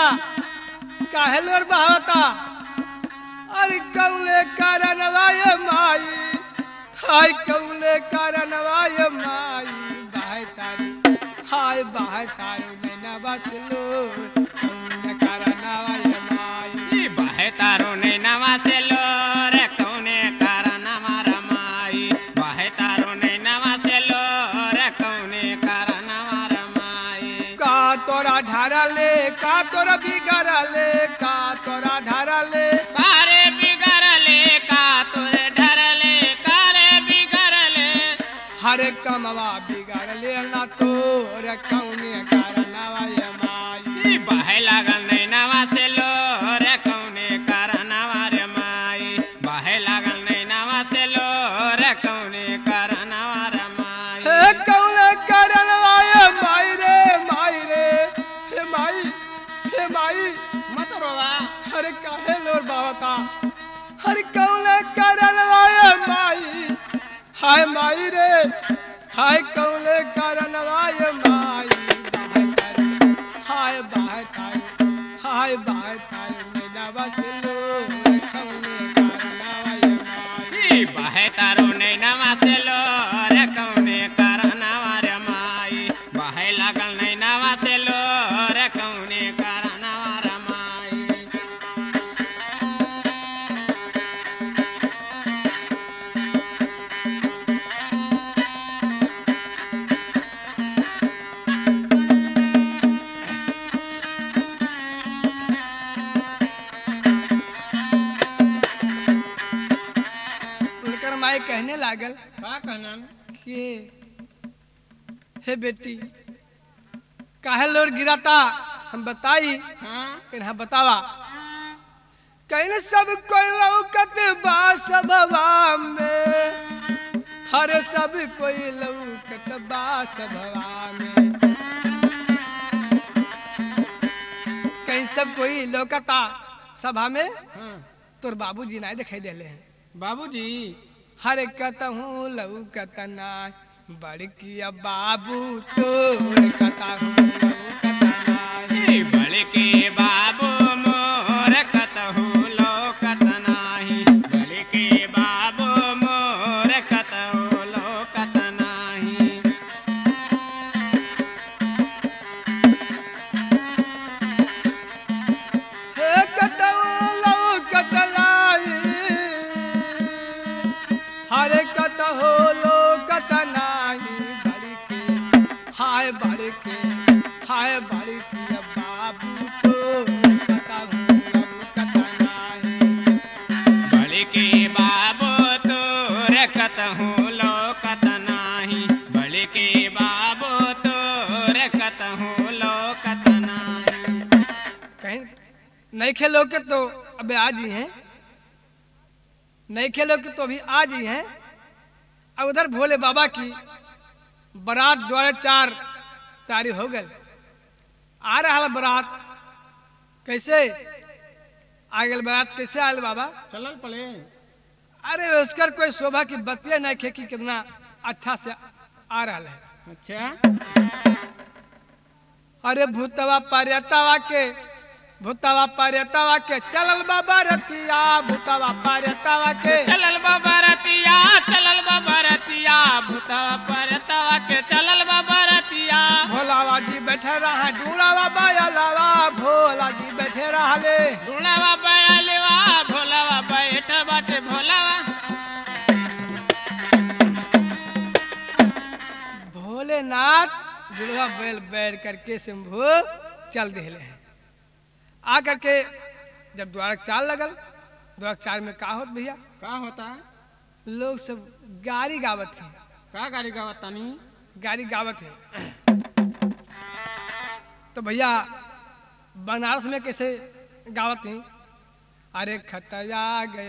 काहे लोर बहावता अरे कौले कारणवाय माई हाय कौले कारणवाय माई बाहे तारी हाय बाहे तारी नैना बसलो कौले कारणवाय माई बाहे तारो नैना वासेलो रे कौने कारण मारा माई बाहे तारो नैना वासेलो रे कौने कारण मारा माई का तोरा ढारले का तोरा बिगड़ले का तोरा ढारले कारे बिगड़ले का तोरे ढरले कारे बिगड़ले हरे कमवा बिगड़ले ना तोर कौने कारणवाय माई बाहे लागल नैना वासेलो रे कौने कारण मारे माई बाहे लागल नैना वासेलो रे कौने कारण मारा माई हे कौले कारणवाय माई रे हे माई मत रोवा हरे काहे लोर बावता हरे कौले कारणवाय माई हाय माई रे हाय कौले कारणवाय माई बाहे तारी हाय बाहे तारी हाय बाहे तारी नैना बसलो कौले कारणवाय माई बाहे तारो नैना वासेलो रे कौने कारण मारे माई बाहे लागल नैना वासेलो रे कौने कारण मारा माई उनकर माई कहने लागल का कहनन कि हे बेटी काहे लोर गिराता हम बताई हां कहीं बतावा कहीं सब कोई लौकत बा सभवा में हर सब कोई लौकत बा सभवा में कहीं सब कोई लौकता सभा में हां तोर बाबूजी नहीं दिखाई देले हैं बाबूजी हर कतहूँ लौकत ना बड़किया बाबू तोर कतहूँ लौकत नाही बलके बाबू मोर कतहु लोकत नाही बलके बाबू मोर कतहु लोकत नाही हे कतहूँ लौकत नाही हर कतहूँ लौकत नाही बड़के हाय बड़के बाबू तोर कतहूँ लौकत नाही बलके बाबू तोर कतहु लोकत नाही बलके बाबू तोर कतहु लोकत नाही कहीं नहीं खेलो के तो अबे आज ही हैं नहीं खेलो के तो अभी आज ही हैं अब उधर भोले बाबा की बारात द्वारा 4 तारीख हो गए आ रहा है बारात कैसे आ गए बारात कैसे आयल बाबा चलल पड़े अरे उसकर कोई शोभा की बतिया नहीं खे कि कितना अच्छा से आ रहा है अच्छा अरे भूतवा पार्यतावा के चलल बाबा रतिया भूतवा पार्यतावा के चलल बाबा रतिया भूतवा परतवा के चलल बाबा रतिया भोलावा जी बैठे रहा डूलावा बायलावा भोला जी बैठे रहले ढूंढावा बयालेवा भोलावा बैठ बाटे भोलावा भोलेनाथ जुड़वा बैल बैठ करके शंभू चल दिले हैं आ करके जब द्वारक 4 लगल द्वारक 4 में का होत भैया का होता लोग सब गाड़ी गावत हैं का गाड़ी गावत तानी गाड़ी गावत है तो भैया बनारस में कैसे गावत हैं अरे खतया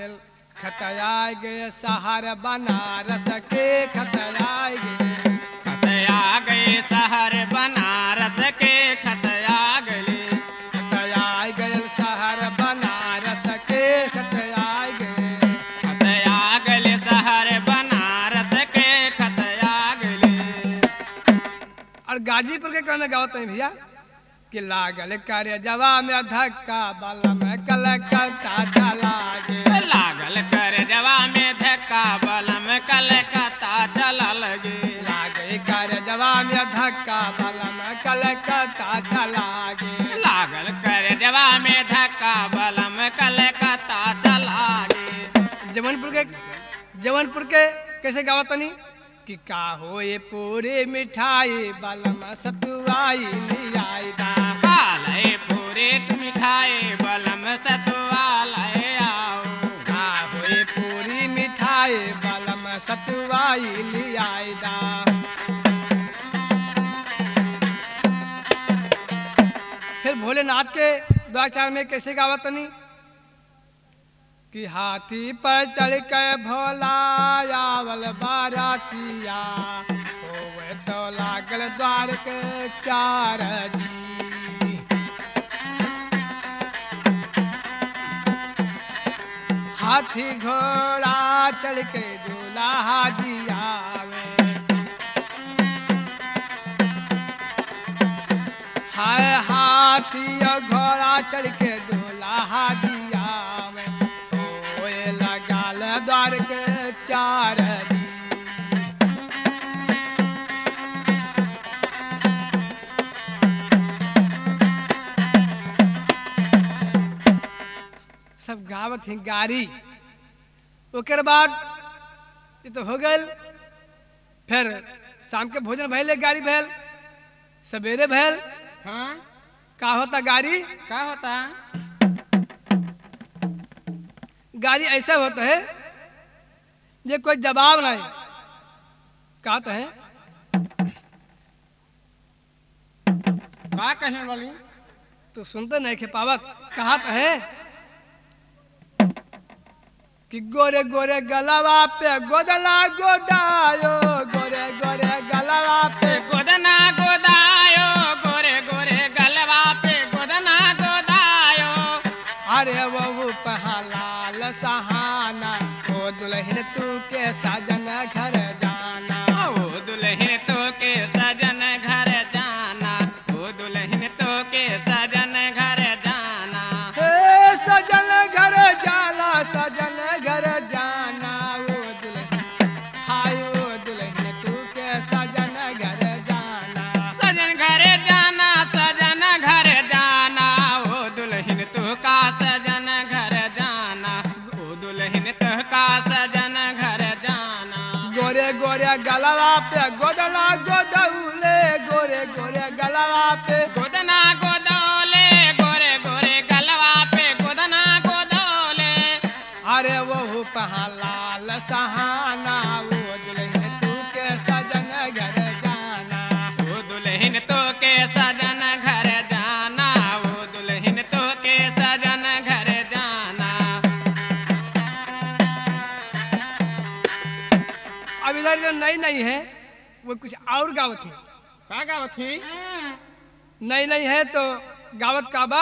गए सहार बनारस के खतया गए शहर बनारस के खतया गए शहर बनारस के खतया गए शहर बनारस के खतया गए और गाजीपुर के कहने गावत हैं भैया कि लागल कर जवा में धक्का बलम कलकत्ता चला गे। लागल कर जवा में धक्का बलम कलकत्ता चला लगे। लागे कर जवा में धक्का बलम कलकत्ता चला गे। लागल कर जवा में धक्का बलम कलकत्ता चला गे। जवनपुर के कैसे गावत तनी कि का होए पूरे मिठाई बलम सतुआई लियाई दा। काले पूरे मिठाई बलम सतुआ लाए आओ। का होए पूरी मिठाई बलम सतुआई लियाई दा। फिर भोलेनाथ के द्वाचार में कैसे गावत तनी कि हाथी पर चढ़ के भोला आवल बारातिया होवे तो लागल द्वार के चार जी। हाथी घोड़ा चढ़ के दूल्हा जी आवे। हाय हाथी और घोड़ा चढ़ के दूल्हा जी आवे। होए लगाल द्वार के चार जी। सब गावत ही गारी। ओकर बाद ये तो हो गल। फिर शाम के भोजन भैले गाड़ी भैल सवेरे भैल। हाँ का होता गाड़ी क्या होता? गाड़ी ऐसा होता है ये कोई जवाब नहीं का तो है क्या कहने वाली? तो सुनते नहीं खे पावत कहा तो है कि गोरे गोरे गलावा पे गोदला गोदायो। गोरे गोरे गलावा पे गोदना गोदायो। गोरे गोरे गलवा पे गोदना गोदायो। अरे वो पहलाल सहाना ओ दुल्हन तू के साजन घर जाना। ओ दुल्हन तो के सजन घर जाना। ओ दुल्हन तो के सजन घर जाना। हे सजन घर जाना सजन घर जाना। वो दुल्हन हाय वो दुल्हन तू के सजन घर जाना। सजन घर जाना। सजन घर जाना। ओ दुल्हन तो का सजन घर जाना। ओ दुल्हन तो का सजन घर जाना। गोरे गोरे गलवा पे गोदला गोदौले। गोरे गोरे गलवा पे गोदना गोदौले। गोरे गोरे गलवा पे गोदना गोदौले। अरे वो पहलाल सहाना। वो दुल्हन तू के सजन घर जाना। ओ दुल्हन तो के सजन घर जाना। ओ दुल्हन तो के सजन घर जाना। अब इधर जो नई है वो कुछ और गावत है। का गावत थी? नई है तो गावत काबा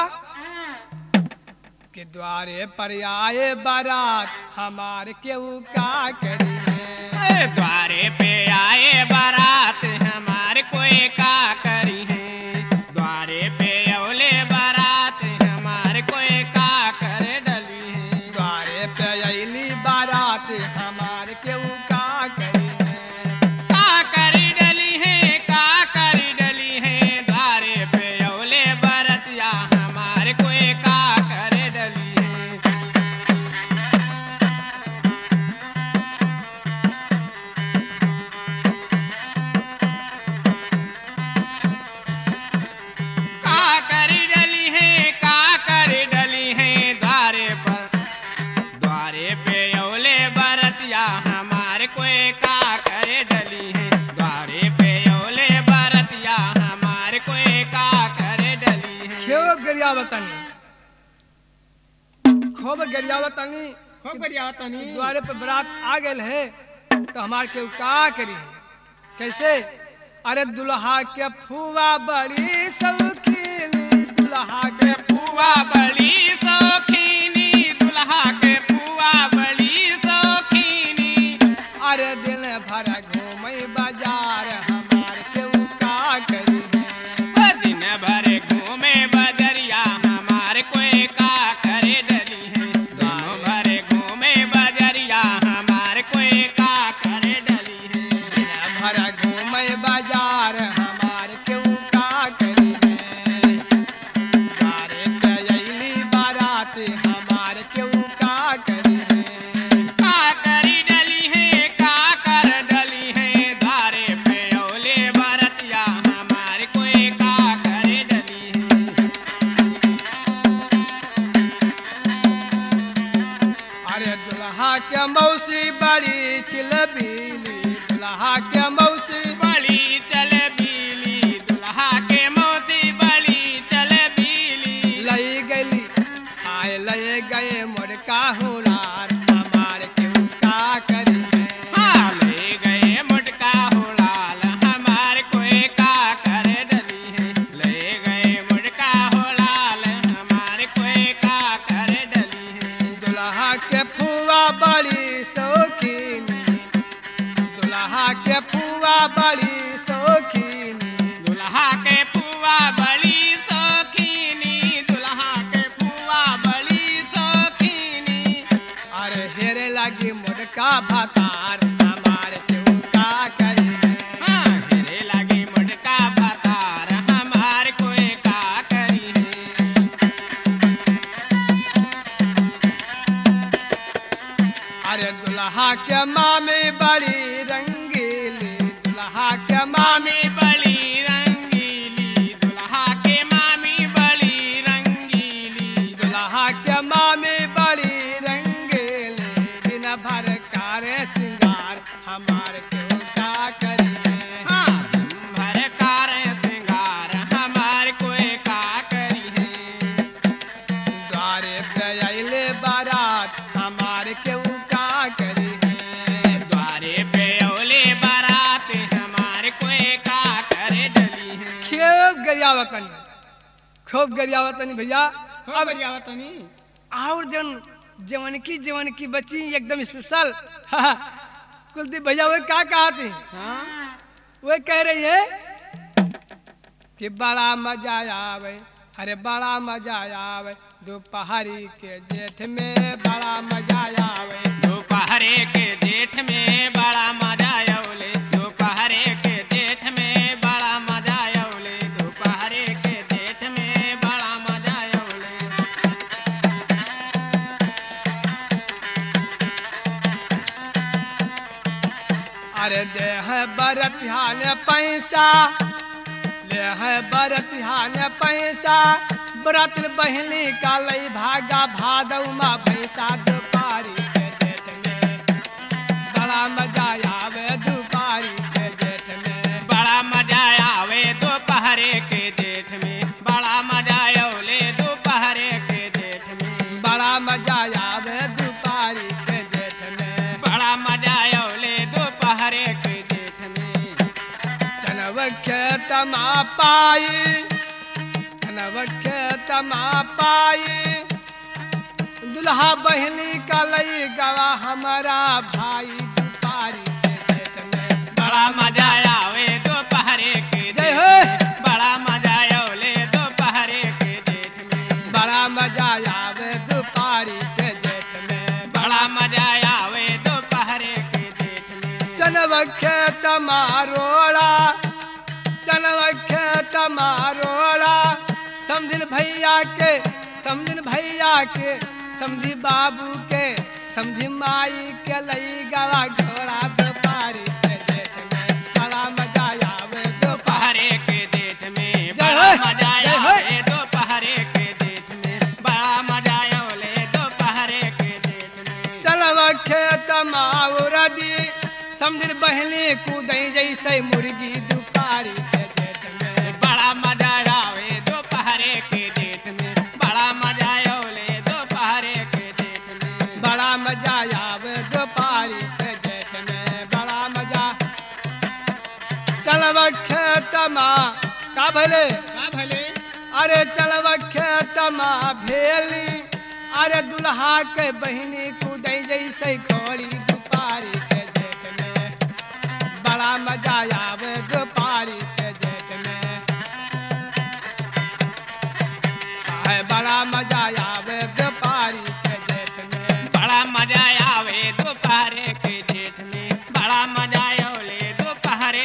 के द्वारे पर आए बारात हमारे क्यों का करी है। द्वारे पे आए बारात हमारे कोई का करी है। द्वारे पे औले बारात हमारे कोई का कर डली है। द्वारे पे अली बारात हमारे क्यों का करी है। का करी डली है। का करी डली है। द्वारे पे औले बरतिया हमारे कोई का कर डली है। का करी डली है। का करी डली है। द्वारे पर द्वारे पे औले बरतिया हमारे कोई का करे डली है। द्वारे पे औले बरतिया हमारे कोई का करे डली है। खूब गरिया बतानी खूब गरिया बतानी खूब बढ़िया तनी। द्वारे पे बारात आ गए है तो हमारे क्यों का करी है। कैसे अरे दुल्हा के फुआ बड़ी सौखीनी। दुल्हा के फुआ बड़ी शौकीनी। दुल्हा के फुआ बड़ी शौकीनी। अरे दिन भर घूमे बाजार हमार क्यों का करी है। दिन भर घूमे हरा घूमे बाजार हमार केहू का करी है द्वारे पे अइली बारात हमार केहू का करी है का करी डली है का कर डली है द्वारे पे औले बरतिया हमार कोई का करे डली है अरे दुल्हा के मौसी बड़ी चिलबीली दुल्हा के मौसी बड़ी चल बीली दुल्हा के मौसी बड़ी चल बीली लई गली आए लए गए मुर्का हुरार हमार केहू का करी है हाँ ले गए मुटका होलाल हमार कोई का करे डली है ले गए मुटका होलाल हमार कोई का करे डली है दुल्हा के फुआ बड़ी शौकीनी दुल्हा के फुआ बड़ी शौकीनी दुल्हा के पुआ बड़ी शौकीनी दुल्हा के पुआ बड़ी शौकीनी अरे हेरे लगी मुर्का भातार हमार केहू का करी है हाँ हेरे लगी मुटका भतार हमार कोई का करी है अरे दुल्हा के मामी बड़ी रंगीली दुल्हा के मामी मामी बड़ी रंगीली दुल्हा के मामी बड़ी रंगीली दुल्हा के मामी बड़ी रंगीली दिन भर कारे सिंगार हमार केहू का करी है हाँ भर कार सिंगार हमार कोई का करी है द्वारे पे अइले बारात हमार केहू का करी है द्वारे पे औले बारात हमार कोई का करे डली है खूब गरियावतनी खूब गरियावतनी भैया अब बरियावतनी और जवन की बच्ची एकदम स्पेशल कुलदीप भैया वो क्या कहती हाँ वो कह रही है कि बड़ा मजा आवे अरे बड़ा मजा आवे दोपहरी के जेठ में बड़ा मजा आवे दोपहरे के जेठ में बड़ा मजा औले दोपहरे के जेठ में बड़ा मजा औले दोपहरे के जेठ में बड़ा मजा औले अरे दे है बरतिहान पैसा ले है बरतिहान पैसा बरत बहली का लई भागा भादव माँ भैंसा दोपहरी के जेठ में बड़ा मजा आवे दोपहरी के जेठ में बड़ा मजा आवे दोपहरे के जेठ में बड़ा मजा औले दोपहरे के जेठ में बड़ा मजा आवे दोपहरी के जेठ में बड़ा मजा औले दोपहरे के जेठ में चनव खेत मा पाई चनव खेत मा पाई दुल्हा बहली का लई गवा हमारा भाई दोपहरी के जेठ में बड़ा मजा आवे दोपहरे के जय जेठ हो। में बड़ा मजा औले दोपहरे के जेठ में बड़ा मजा आवे दोपहरी के जेठ में बड़ा मजा आवे दोपहरे के जेठ में चनव खेत मारोड़ा चनव खेत मारोड़ा समझिन भैया के समझिन भैया के समझी बाबू के समझी माई के लई गवा घोड़ा दोपहरी के जेठ में बड़ा मजा आवे दोपहरी दोपहरे के जेठ में जय बड़ा हो, मजा जय हो। आवे दोपहरे के जेठ में बड़ा मजा औले दोपहरे के जेठ में चनव खेत माउरा दी समझिन बहली कूदई जैसे मुर्गी दोपहरी के जेठ में बड़ा मजा आवे दोपहरे के जेठ में बड़ा मजा औले दोपहरे के जेठ में बड़ा मजा आवे दोपहरी के जेठ में बड़ा मजा चलव खेत का भले का भले अरे चलव खेत भेली अरे दुल्हा के बहिनी कूदई जैसे घोड़ी दोपहरी के जेठ में बड़ा मजा आवे दोपहरी के जेठ में आए बड़ा मजा आवे दोपहरी के जेठ में बड़ा मजा आवे दोपहरे के जेठ में बड़ा मजा औले दोपहरे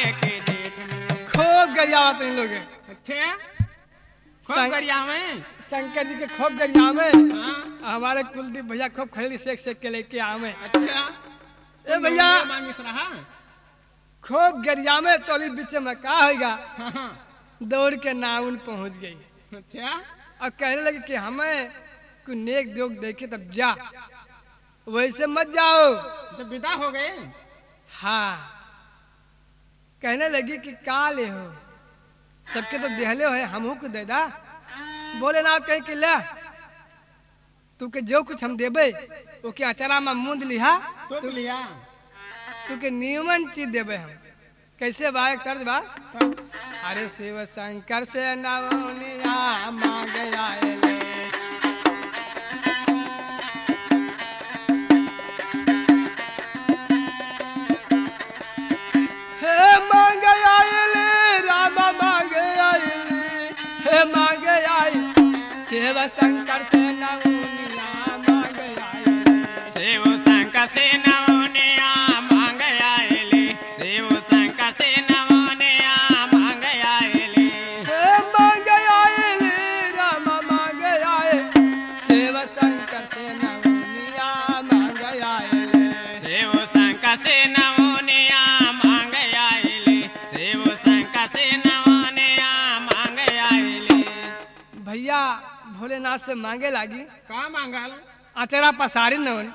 गरियावत इन लोग अच्छा खूब संग- गरिया में शंकर जी के खूब गरियावे हाँ हमारे कुलदीप भैया खूब खरीदी सेक सेक के लेके आवे अच्छा ए भैया मांगिस रहा खूब गरियावे तो अली बीच में का होगा हाँ हाँ दौड़ के नाउन पहुंच गई अच्छा और कहने लगे कि हमें कोई नेक जोग देखे तब जा वैसे मत जाओ जब विदा हो गए हाँ कहने लगी कि का ले हो सबके तो देहले हो हमहू को दे दा बोले ना कहीं कि ले तू के जो कुछ हम देबे ओके अचारा में मूंद लिहा तो लिया तू के नियमन चीज देबे हम कैसे बा एक तर्ज बा तो अरे शिव शंकर से नवनिया मांग आए हे मांग आए राम मांग आए हे मांग आए शिव शंकर से नवनिया मांग आए शिव शंकर से नवनिया मांग आएले शिव शंकर से नवनिया मांग आएले हे मांग आए राम मांग आए शिव शंकर से नवनिया मांग आए शिव शंकर से नवनिया मांग आएले शिव शंकर से नवनिया मांग आएले भैया भोलेनाथ से मांगे लागी का मांगल अचरा पसारी नवन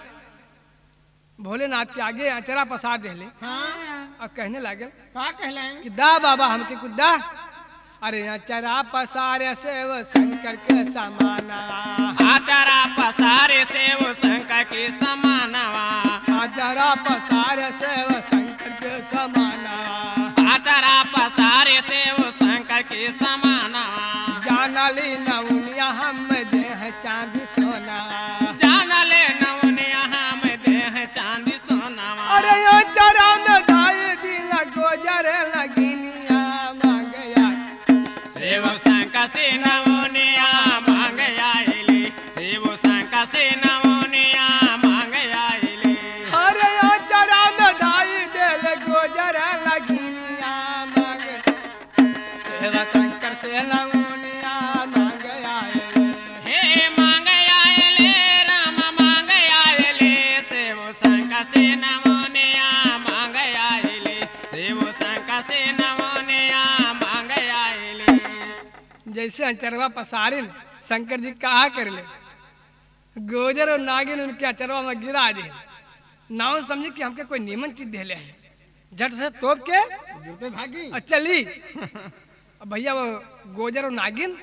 भोलेनाथ के आगे अचरा पसार देले हाँ और कहने लगे का कहलें कि दा बाबा हमके कुछ दा अरे अचरा पसारे से वो शंकर के समाना आचारा पसारे से वो शंकर के समानवा अचरा पसारे से वो शंकर के समाना आचारा पसारे से वो शंकर के समानवा जानली नवनिया हम देह चांदी सोना जानले नवनिया हम देह चांदी सोनावा अरे अचरा में दाई दिल गोजर लगिनिया मांग आई शिव शंकर से नवनिया मांग आएले शिव शंकर से नवनिया मांग आएले अरे अचरा में दाई दिल गोजर लगिनिया मांग शिव शंकर से नवनिया मांग आई हे मांग आएले राम मांग आएले शिव शंकर से नवनिया मांग आएले शिव शंकर से नवनिया मांग आएले जैसे अचरवा पसारिन शंकर जी कहा कर ले गोजर और नागिन उनके अचरवा में गिरा दे नाव समझी कि हमके कोई नीमन चीज दे ले है झट से तोप के गिरते भागी और चली अब भैया वो गोजर और नागिन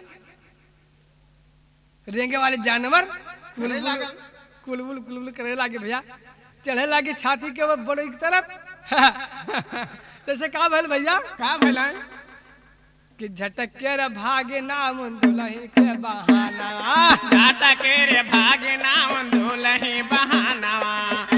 रेंगे वाले जानवर करे लागल। कुलबुल कुलबुल करे लागे भैया चढ़े लागे छाती के वो बड़े की तरफ जैसे कहा भैल भैया का भला कि झटक के रे भागे नाम दुलही के बहाना जाता के रे भागे नाम दुलही बहानवा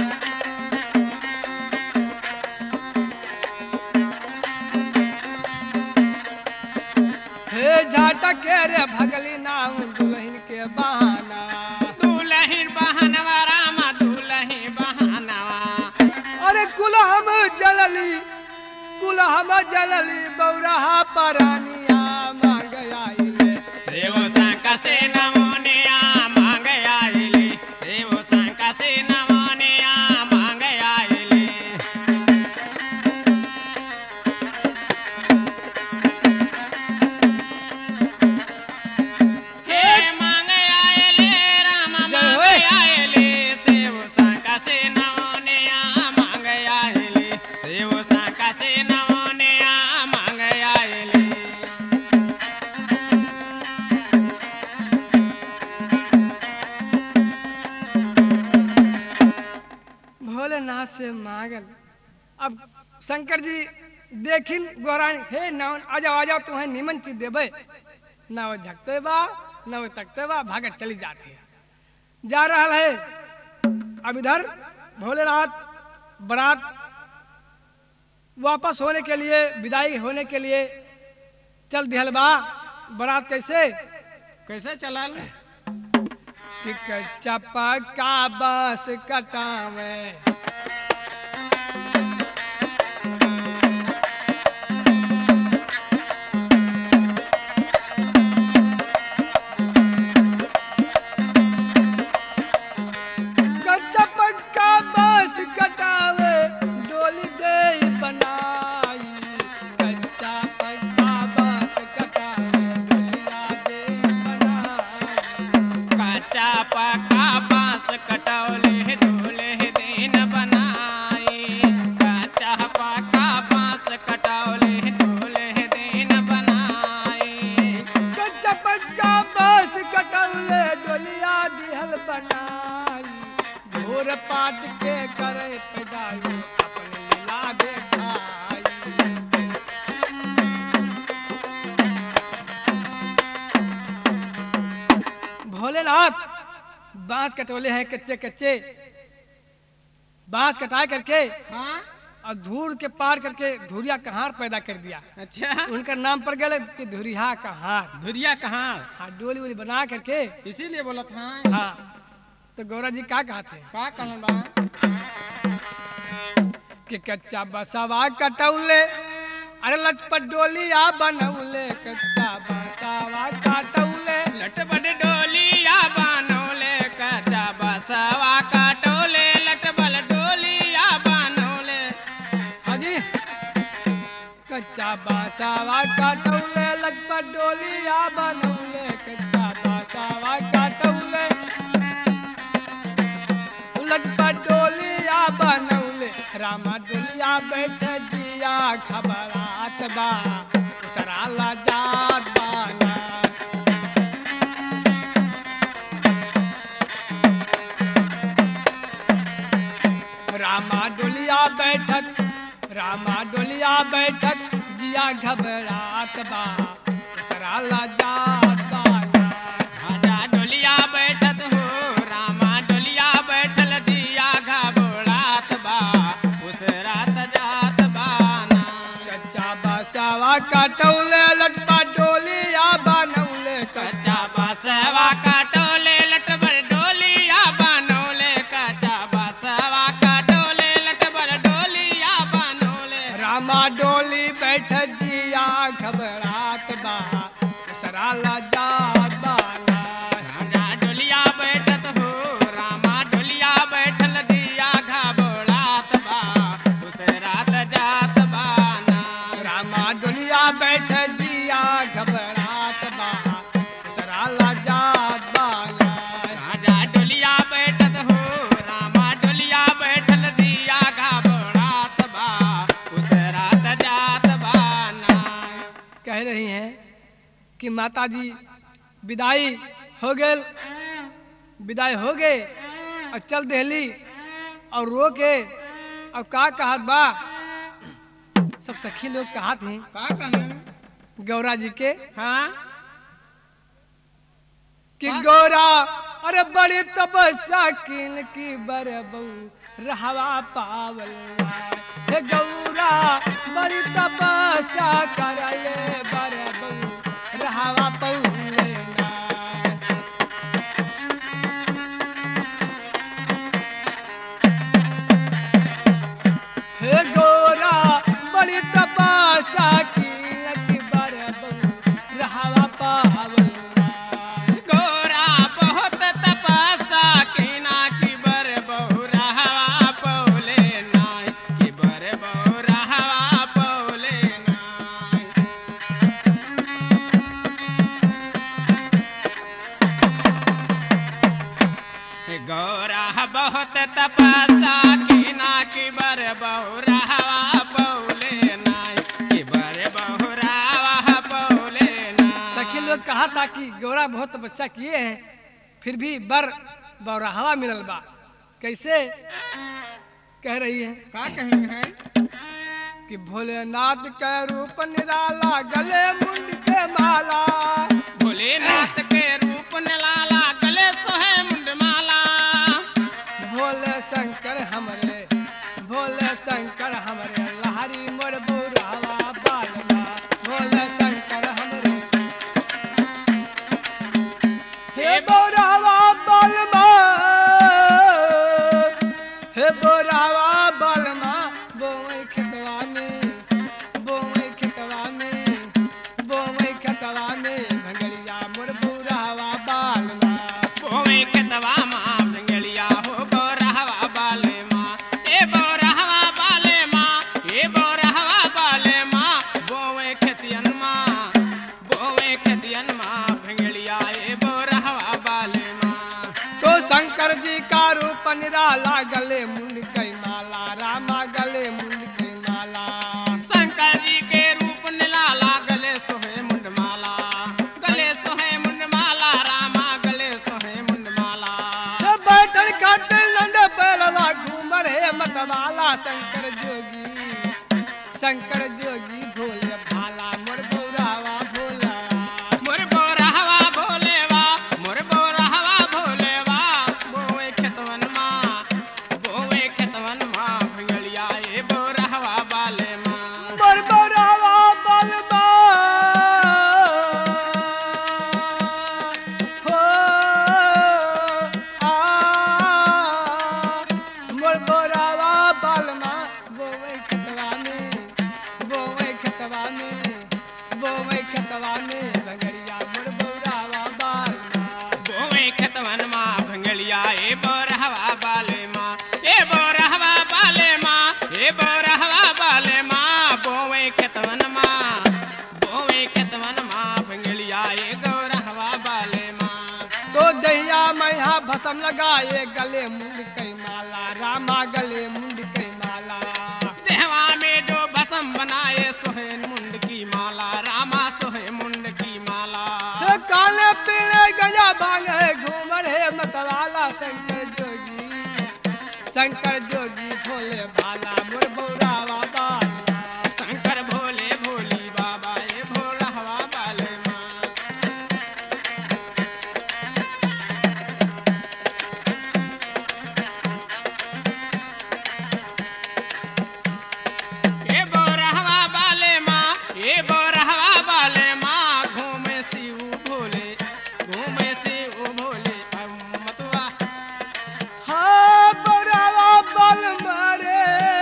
हे झटक के रे भगली नाम दुलहिन के बहाना दुलही बहानवा राम दुलही बहानवा अरे कुलहम जलली बौरहा परानिया मांग आई शिव शंकर से नवनिया मांग आएले शिव शंकर से नवनिया मांग आएले हे मांग आएले राम जय मांग होय। आएले शिव शंकर से नवनिया मांग आएले शिव शंकर से नवनिया मांग आएले भोलेनाथ से मांगल अब शंकर जी देखिन गोरानी हे नावन आ जाओ तुम्हें निमन चीज देबे ना वो झकते बा ना वो तकते बा भागत चली जाती है जा रहा है अब इधर भोलेनाथ बारात वापस होने के लिए विदाई होने के लिए चल दिहल बा बारात कैसे कैसे चलल कि कच्चा पक्का बस कटावे काट के करे पैदाई अपने लीला देखाई। भोलेनाथ बांस कटोले हैं कच्चे कच्चे, बांस कटाई करके हाँ और धूल के पार करके धुरिया कहार पैदा कर दिया। अच्छा उनका नाम पड़ गया कि धुरिया कहार। धुरिया कहाँ हाँ डोली वोली बना करके। इसीलिए बोला था हाँ तो गौरा जी क्या कहा थे का कहन बा कि कच्चा बसावा कटौले अरे लचपत डोलिया बनौले, कच्चा बसावा कटौले लटपट डोलिया बनौले कच्चा बसवा काटोले लटबल डोलिया बनौले। हाँ जी कच्चा बसावा कटौले लचपत डोलिया बनौले, कच्चा बसावा कटौले लचपत डोलिया बनौले। रामा डोलिया बैठ जिया खबरात बा उसरा लाजात बाना। रामा डोलिया बैठक, रामा डोलिया बैठक जिया घबरात बा उसरा लाजात बाना। राजा डोलिया बैठत हो रामा डोलिया बैठल दिया घबरात बा उस रात जात बाना। कच्चा बसावा कटौले लटपट डोलिया बनौले, कच्चा बसवा काटोले लटबर डोलिया बनौले कच्चा बसवा काटोले लटबर डोलिया बनौले। रामा डोली बैठ जिया घबरात बा उसरा लाजात बाना। राजा डोलिया बैठत हो रामा डोलिया बैठल दिया घबरात बा उस रात जात बाना। रामा डोलिया बैठ जिया घबरात बा उसरा लाजात बाना। राजा डोलिया बैठत हो रामा डोलिया बैठल दिया घबरात बा उस रात जात बाना। कह रही हैं कि माता जी विदाई हो गए, विदाई हो गए और चल देहली और रो के और का कहत बा सब सखी लोग कहत हैं का कहने गौरा जी के हाँ कि गौरा अरे बड़ी तपस्या किन की बरबऊ रहवा पावल नाय। हे गौरा बड़ी तपस्या करले बरबऊ रहवा पौले नाय। हे गौरा बड़ी तपस्या किन की बरबऊ रहवा पावल नाय। गोरा बहुत तपस्या किना की बर बहु रहवा पौले नाय की बर बहु रहवा पौले नाय। गौरा बहुत तपस्या किना की बर बहु रहवा पौले नाय की बर बहु रहवा पौले नाय। सखी लोग कहा था कि गौरा बहुत तपस्या किए हैं फिर भी बर बौराहवा मिलल बा। कैसे कह रही है का कहेंगे हैं कि भोलेनाथ के रूप निराला गले मुंड के माला। भोलेनाथ के रूप निराला गले सोहे मुंडमाला। भोले शंकर हमरे, भोले शंकर हमरे लहरी मोर बौराहवा बालमा। भोले शंकर हमरे हे बौराहवा बालमा, हे बौराहवा बालमा बोवई खेतवा में, बोवई खेतवा में, बोवई खेतवा में भंगलिया मोर बौराहवा बालमा। बोवे खेतवा माँ भंगलिया हो बौराहवा बाले माँ ए बौराहवा बाले माँ ए बौराहवा बाले माँ बोवे खेतियन माँ बोवे खेतियन माँ भंगलिया ए बौराहवा बाले माँ। तो शंकर जी का रूप निराला गले मुंड कई माला। रामा गले मुंड कई माला। शंकर जी के रूप निराला गले सोहे मुंडमाला गले सोहे मुंडमाला रामा गले सोहे मुंडमाला। बैठन खाते नंद पैलवा शंकर जोगी भोले भाला मोर बौरावा भोला मोर बोरहवा भोलेवा मोर बोरहवा भोलेवा बोवे खेतवन माँ भंगलिया ए बोरहवा बाले माँ मोर बौरावा बलबा हो आ मोर बौरावा बालमा बोवे खेतवा में भंगड़िया मोर बौरावा बालमा बोवे खेतवन माँ भंगलिया ए बोरहवा बाले माँ ए बोरहवा बाले माँ ए बोरहवा बाले माँ बोवे खेतवन माँ भंगलिया ए गौरहवा बाले माँ तो दहिया मैया भसम लगाए गले मुंड कई माला रामा गले मुंड कई माला देहवा में जो भसम बनाए सोहे मुंड की माला रामा सोहे मुंड की माला हे काले पीले गंजा भांगे घूम रहे मतवाला शंकर जोगी भोले भाला मोर बौरावा बाला शंकर भोले भोली बाबा ए भोरहवा बाले माँ ए बोरहवा बाले माँ ए बोरहवा बाले माँ घूमे शिव भोले मतवा हाँ बौरावा बल मारे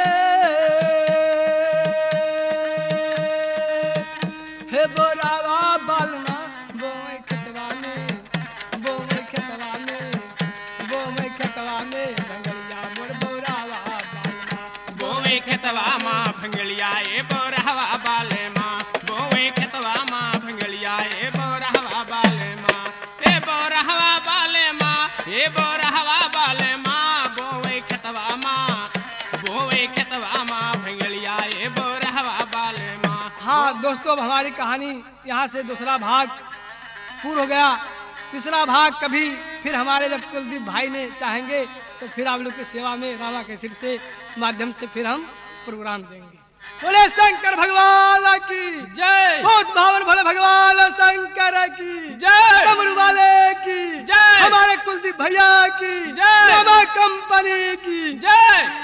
हे बौरावा बलमा बोवे खेतवा में भंगड़िया मोर बौरावा बालमा बोवे खेतवा माँ भंगलिया ए बोरहवा बाले माँ बोवे खेतवा माँ भंगलिया ए बोरहवा बाले माँ ए बोरहवा बाले माँ ए बोरहवा बाले माँ बोवे खेतवा माँ भंगलिया ए बोरहवा बाले माँ हाँ दोस्तों, अब हमारी कहानी यहाँ से दूसरा भाग पूर्ण हो गया। तीसरा भाग कभी फिर हमारे जब कुलदीप भाई ने चाहेंगे तो फिर आप लोग की सेवा में रामा के सिर से माध्यम से फिर हम प्रोग्राम देंगे। बोले शंकर भगवान की जय बहुत भावन भोले भगवान शंकर की जय डमरू वाले की जय हमारे कुलदीप भैया की जय रामा कंपनी की जय।